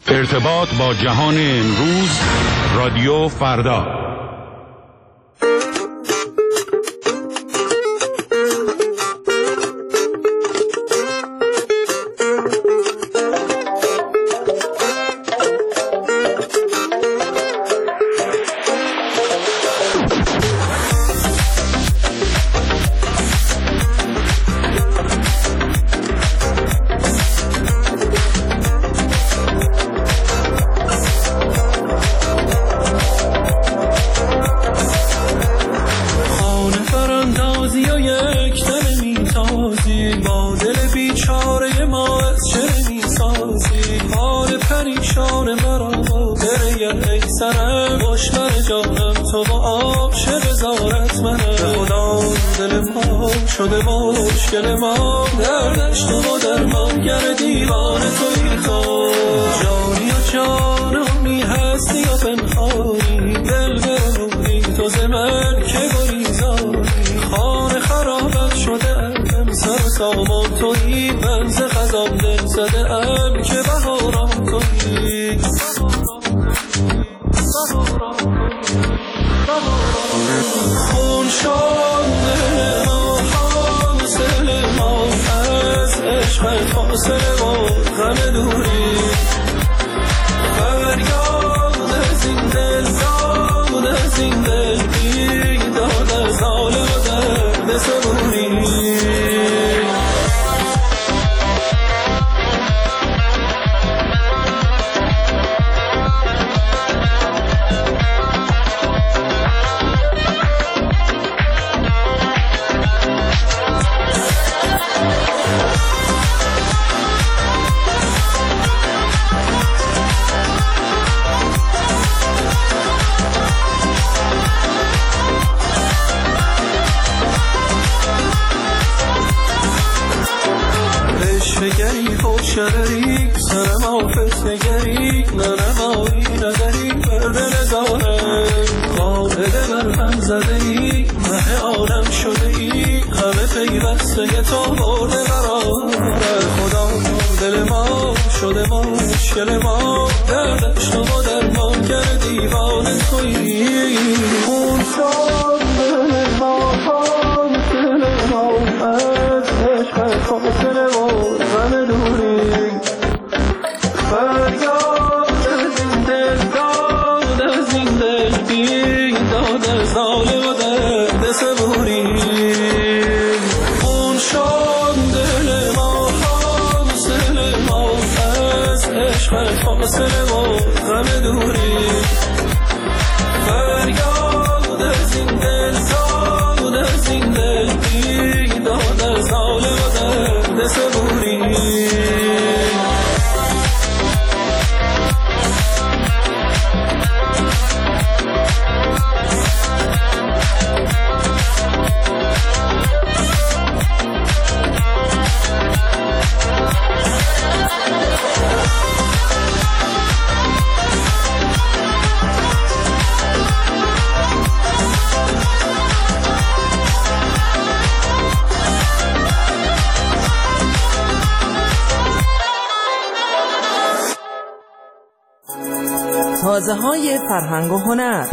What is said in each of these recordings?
ارتباط با جهان امروز، رادیو فردا. شده مشکل ما دردش تو و درمانگر دیوانه توی تو جانی و جانمی هستی و پنهانی دل برمونی تو زمن که گریزانی خانه خرابت شده ام سر سامان توی من ز خزان دل زده ام که بهاران توی خون شانده فاصله و غم دوری فریاد از این دل داد از این دل بیداد از حال و درد صبوری شرری سرم آفت نگری نرمایی نظری برده نزارم قاعده بر هم زده ای مه عالم شده ای همه پیوسته تو برده براره خدا دل ما شده مشکل ما دردش تو و درمان کرد دیوانه تویی خون شد دل ما دل ما از عشق فاصله و غم دوری فریاد از این دل داد از این دل بیداد از حال و درد صبوری خون شد دل ما حاصل ما از عشق فاصله و غم دوری فریاد از این دل داد از این دل بیداد از حال و درد صبوری تازه‌های فرهنگ و هنر.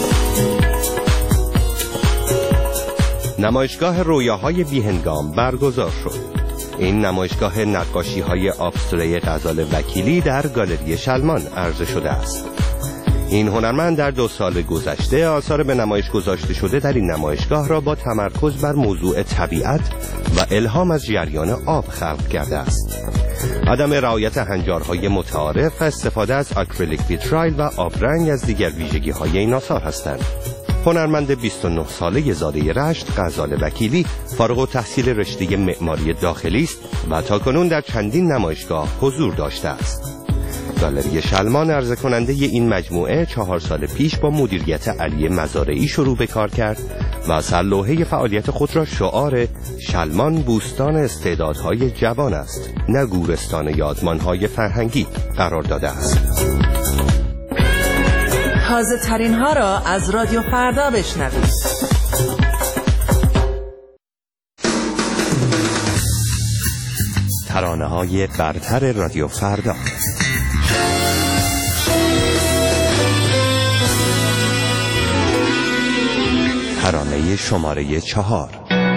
نمایشگاه رویاهای بیهنگام برگزار شد. این نمایشگاه نقاشی‌های آبستری غزال وکیلی در گالری شلمان عرضه شده است. این هنرمند در 2 سال گذشته آثار به نمایش گذاشته شده در این نمایشگاه را با تمرکز بر موضوع طبیعت و الهام از جریان آب خلق کرده است. عدم رعایت هنجارهای متعارف و استفاده از آکریلیک ویترایل و آبرنگ از دیگر ویژگی‌های این آثار هستند. هنرمند 29 ساله زاده رشت غزال وکیلی فارغ التحصیل رشته معماری داخلی است و تاکنون در چندین نمایشگاه حضور داشته است. گالری شلمان عرضه کننده این مجموعه 4 سال پیش با مدیریت علی مزارعی شروع به کار کرد و سرلوحه فعالیت خود را شعار شلمان بوستان استعدادهای جوان است، نه گورستان یادمانهای فرهنگی قرار داده است. تازه ترین ها را از رادیو فردا بشنوید. ترانه‌های برتر رادیو فردا. ترانه شماره 4.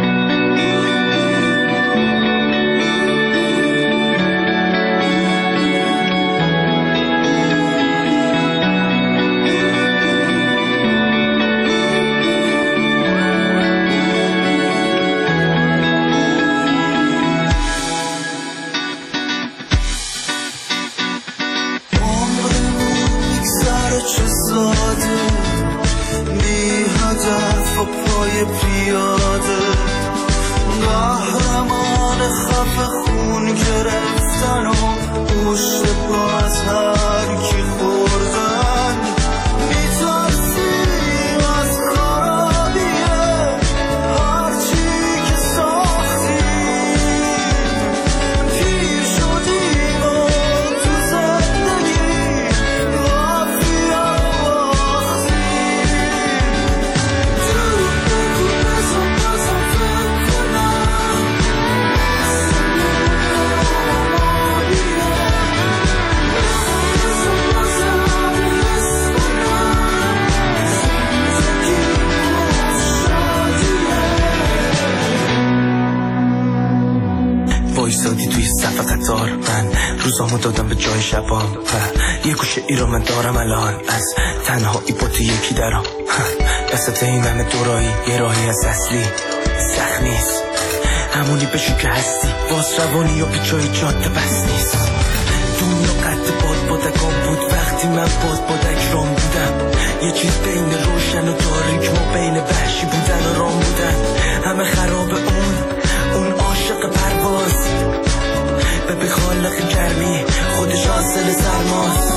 وایسادی توی صف قطار، من روزامو دادم به جای شبام و یه گوشه ای رو من دارم الان از تنهایی با تو یکی درام. وسط این همه دورایی یه راهی از اصلی سخت نیست، همونی بشو که هستی، باز روانی یا بیچای جاده بس نیست. دنیا قد بادبادکان بود وقتی من بادبادک رام بودم، یه چیز بین روشن و تاریک، ما بین وحشی بودن و رام بودن. همه خراب اون عاشق پرواز، به خالق گرمی خودش حاصل سرماست.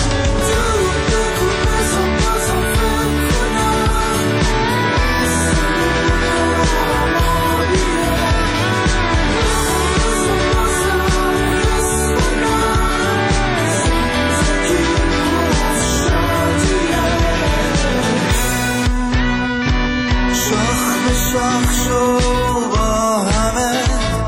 شاخ شو با همه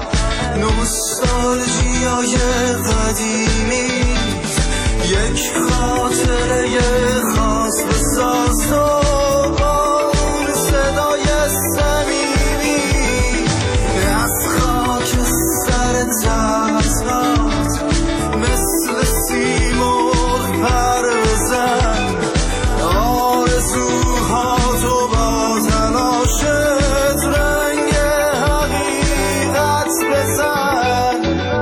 نوستالژیای قدیمی، یک خاطره خاص بساز تو با اون صدای صمیمی، از خاک سر تسلات مثل سیمرغ پر بزن، آرزوها تو با تلاشت رنگ حقیقت بزن.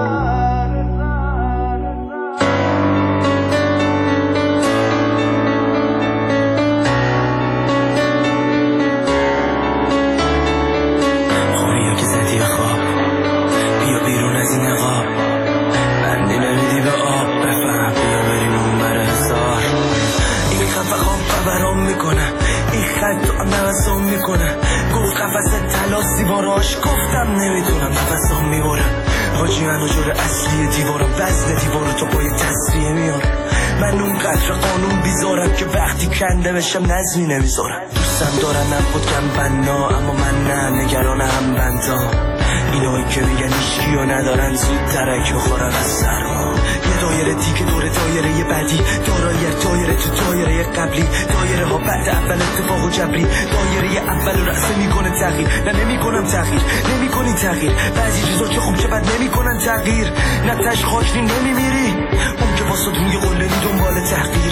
خوبی که زدی خواب، بیا بیرون از این نقاب، بندی نمیدی به آب، بفهم بیا بریم اون بر هزار. این خفه خواب خبرام میکنه، این خط تو هم نفسام میکنه، گفت قفص تلاسی باراش، گفتم نمیتونم نفسام میبرم. حاجی منو جور اصلی دیوارم، وزن دیوارو تو پای تصریه میارم. من اون قدر قانون بیزارم که وقتی کنده بشم نظمی نمیذارم. دوستم دارن نبودم بنا، اما من نه، نگران هم بندام. اینایی که میگن ایشکی و ندارن زود ترک بخورن از سرما. یه دایره دیگه دور دایره بعدی، دایره تو دایره قبلی، دایره ها بعد اول اتفاق و جبری، دایره اول رأسه میکنه تغییر. نه نمیکنم تغییر، نمیکنی تغییر، بعضی چیزا که خوب چه بد نمیکنن تغییر. نه تش خاکری نمیمیری، اون که واسه روی قلنی دنبال تغییر.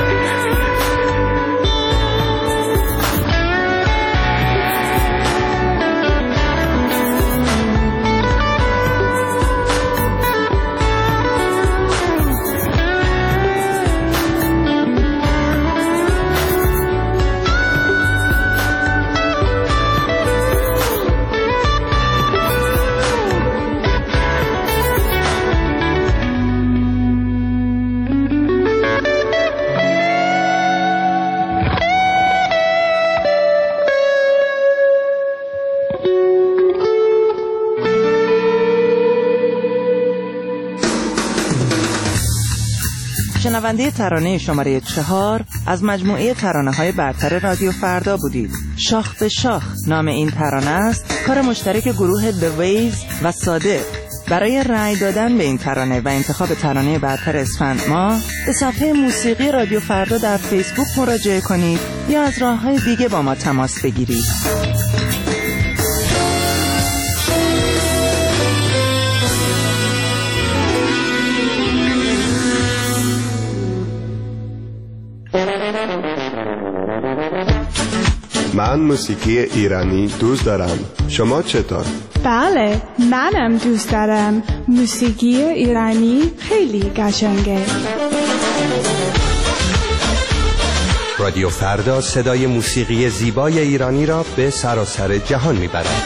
شنونده ترانه شماره 4 از مجموعه ترانه‌های برتر رادیو فردا بودید. شاخ به شاخ نام این ترانه است، کار مشترک گروه The Waves و ساده. برای رأی دادن به این ترانه و انتخاب ترانه برتر اسفند ماه به صفحه موسیقی رادیو فردا در فیسبوک مراجعه کنید یا از راه‌های دیگه با ما تماس بگیرید. من موسیقی ایرانی دوست دارم. شما چطور؟ بله، منم دوست دارم. موسیقی ایرانی خیلی قشنگه. رادیو فردا صدای موسیقی زیبای ایرانی را به سراسر جهان میبرد.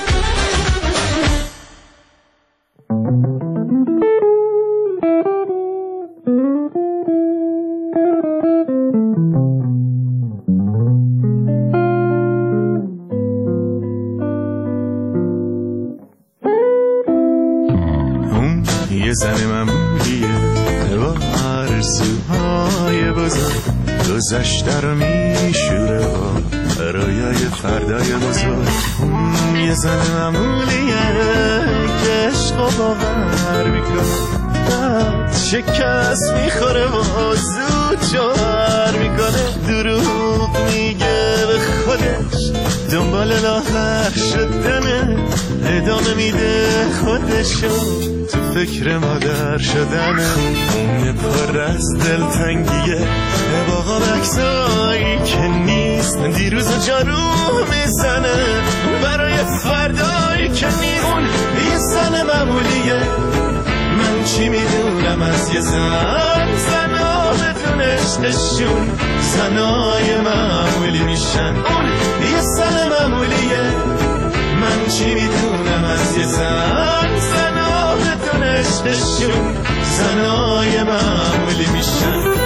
یه زن معمولیه با آرزوهای بزرگ، گذشته رو میشوره با رویای فردای بزرگ. یه زن معمولیه که عشق و باور میکنه، شکست میخوره و زود جوهر میکنه. دروغ میگه به خودش، دنبال لاغر شدنه، ادامه میده خودشو تو فکر مادر شدنه. اون پر از دلتنگیه باقا بکسایی که نیست، دیروز جارو میزنه برای فردایی که نیست. اون یه زن معمولیه، من چی میدونم از یه زن. زنا بدون عشقشون زنای معمولی میشن. اون یه زن معمولیه، من چی میدونم از یه زن. زنا بدون عشقشون زنای معمولی میشن.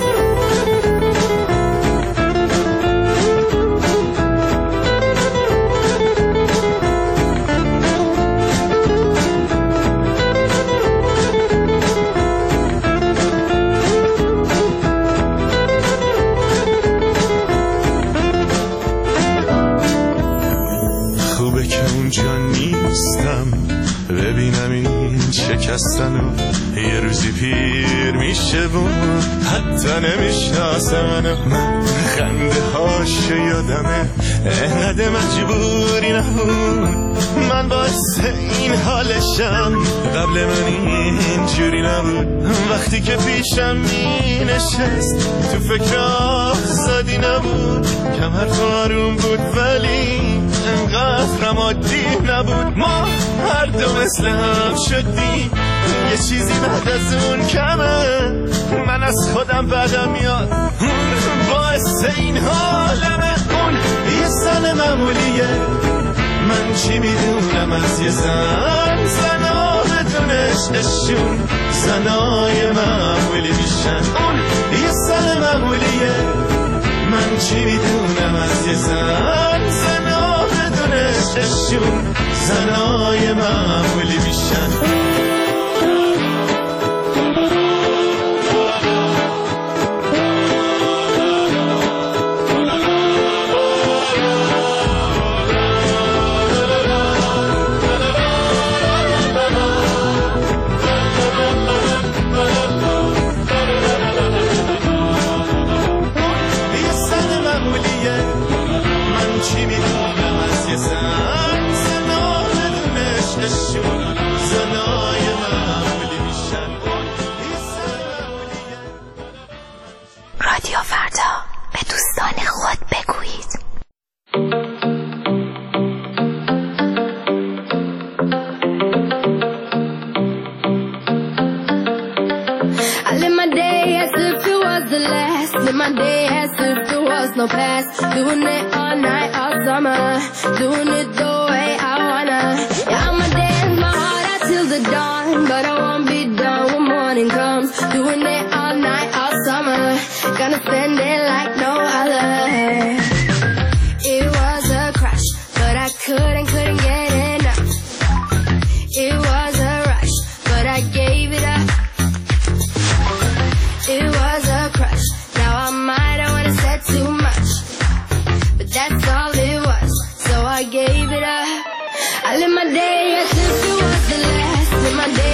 خوبه که اونجا نیستم ببینم این شکستن و یه روزی پیر میشه و حتی نمیشناسه منو. من خنده هاشو یادمه، انقدر مجبوری نبود، من باعث این حالشم. قبل من اینجوری نبود، وقتی که پیشم می نشست تو فکر آزادی نبود. کمر تو آروم بود ولی انقدر عادی نبود. ما هر دو مثل هم شدیم، یه چیزی بعد از اون کمه. من از خودم بدم میاد، باعث این حالمه. اون یه زن معمولیه، من چی میدونم از یه زن. زنا بدون عشقشون زنای معمولی میشن. اون یه زن معمولیه، من چی میدونم از یه زن. زنا بدون عشقشون زنای معمولی میشن. رادیو فردا، به دوستان خود بگویید. I live my day as if it was the last. Live my day as if there was no past. Doing it all night, all summer. Doing it the way I wanna. Yeah, I'ma dance my heart out till the dawn, but I won't be done when morning comes. Doing it all night, all summer. Gonna spend it like no other. It was a crush, but I couldn't get enough. It was a rush, but I gave it up. It was a crush, now I might have wanna said too much, but that's all it was, so I gave it up. I live my day as if it was the last. Live my day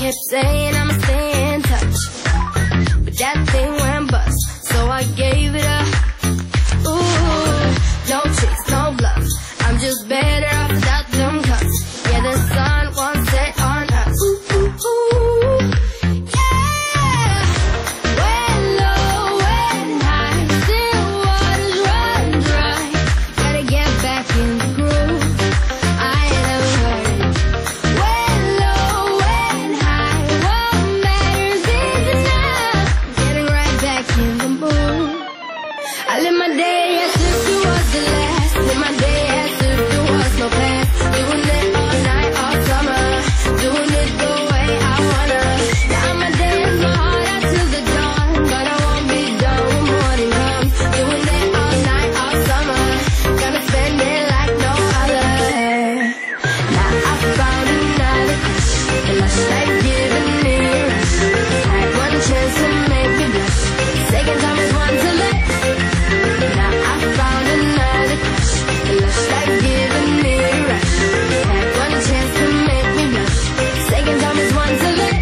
kept saying I'ma stay in touch, but that thing went bust, so I gave it up. Ooh, no tricks, no bluffs, I'm just better off without them cuffs. Yeah, the sun won't set on us. Ooh, ooh, ooh. Yeah. When low, when high, still waters run dry. Gotta get back in the groove. I ain't never heard. When low, when high, what matters is enough. Getting right back in the mood. I live my day as if it was the last. Live my day as if there was no past. Doing it all night, all summer. Doing it the way I wanna. Now I'ma dance my heart out till the dawn, but I won't be done when morning comes. Doing it all night, all summer. Gonna spend it like no other. Now I found another crush, and I like giving me a rush. Had one chance to make me blush. Second time is one to let. Now I found another crush, and I like giving me a rush. Had one chance to make me blush. Second time is one to let.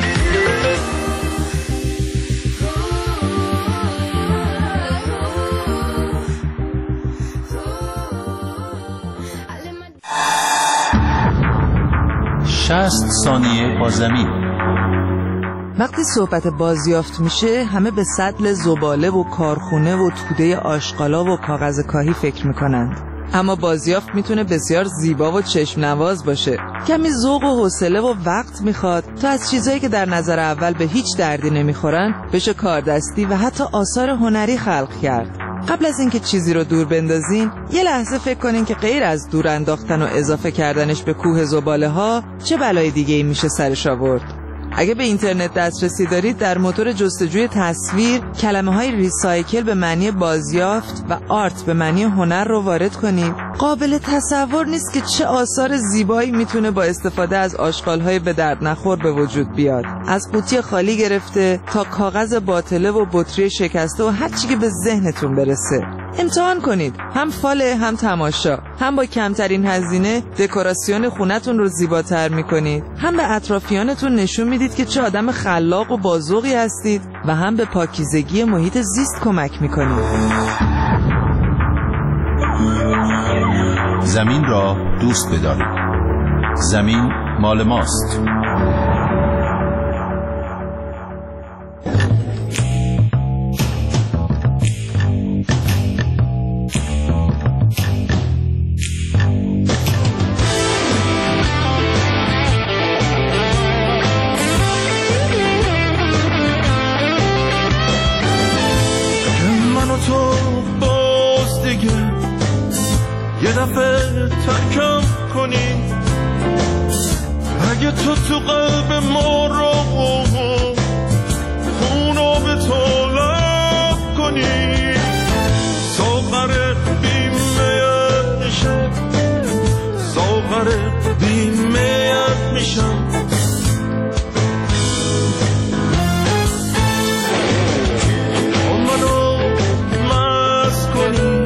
شصت ثانیه با زمین. وقتی صحبت بازیافت میشه همه به سطل زباله و کارخونه و توده آشغالا و کاغذ کاهی فکر میکنند، اما بازیافت میتونه بسیار زیبا و چشم نواز باشه. کمی ذوق و حوصله و وقت میخواد تا از چیزایی که در نظر اول به هیچ دردی نمیخورن بشه کاردستی و حتی آثار هنری خلق کرد. قبل از اینکه چیزی رو دور بندازین یه لحظه فکر کنین که غیر از دور انداختن و اضافه کردنش به کوه زباله ها چه بلای دیگه ای میشه سرش آورد. اگه به اینترنت دسترسی دارید در موتور جستجوی تصویر کلمه های ریسایکل به معنی بازیافت و آرت به معنی هنر رو وارد کنید. قابل تصور نیست که چه آثار زیبایی میتونه با استفاده از آشغال‌های به درد نخور به وجود بیاد. از قوطی خالی گرفته تا کاغذ باطله و بطری شکسته و هر چی که به ذهنتون برسه. امتحان کنید، هم فاله هم تماشا. هم با کمترین هزینه دکوراسیون خونتون رو زیباتر میکنید، هم به اطرافیانتون نشون میدید که چه آدم خلاق و بازوقی هستید و هم به پاکیزگی محیط زیست کمک میکنید. زمین را دوست بدارید. زمین مال ماست. ترکم کنی اگه تو قلب ما رو خونو به طلب کنی، ساغر بیمیت میشم، ساغر بیمیت میشم. منو مست کنی،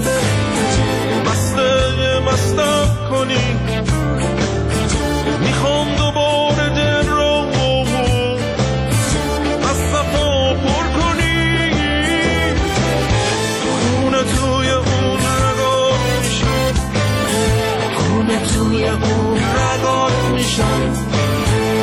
مستم کنی، میخوام دوباره دل رو از صفا پر کنی. خونه توی اون رگات میشم، خونه توی اون رگات میشم.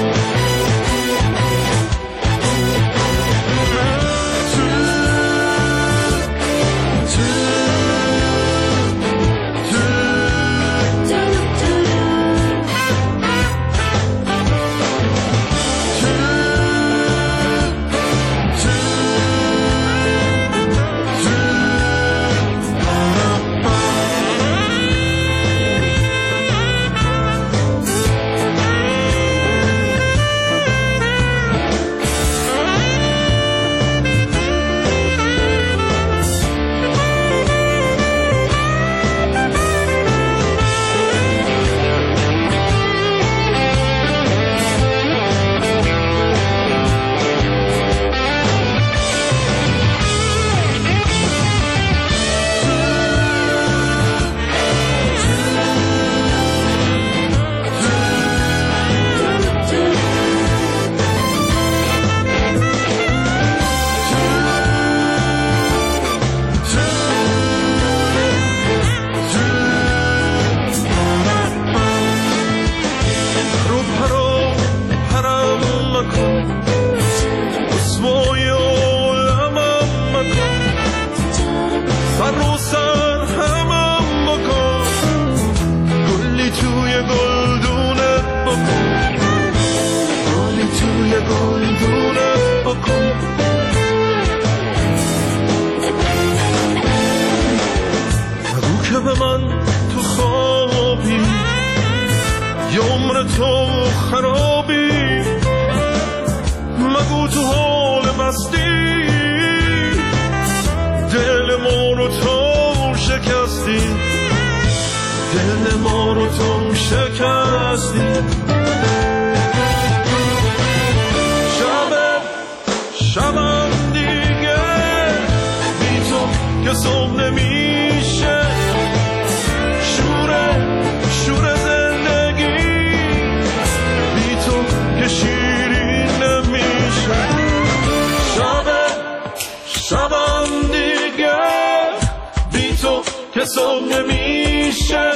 به صبح نمیشه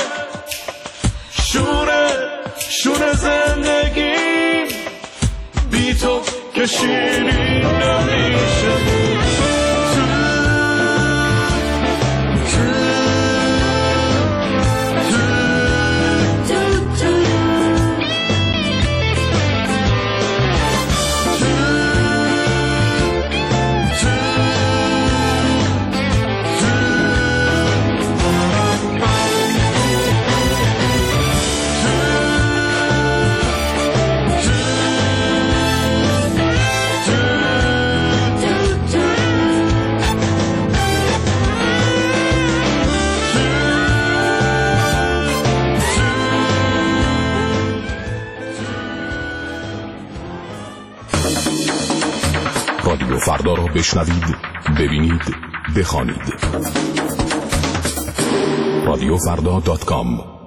شونه زندگی بی تو که شیرین نمیشه رادیو فردا را بشنوید، ببینید، بخوانید. رادیوفردا.com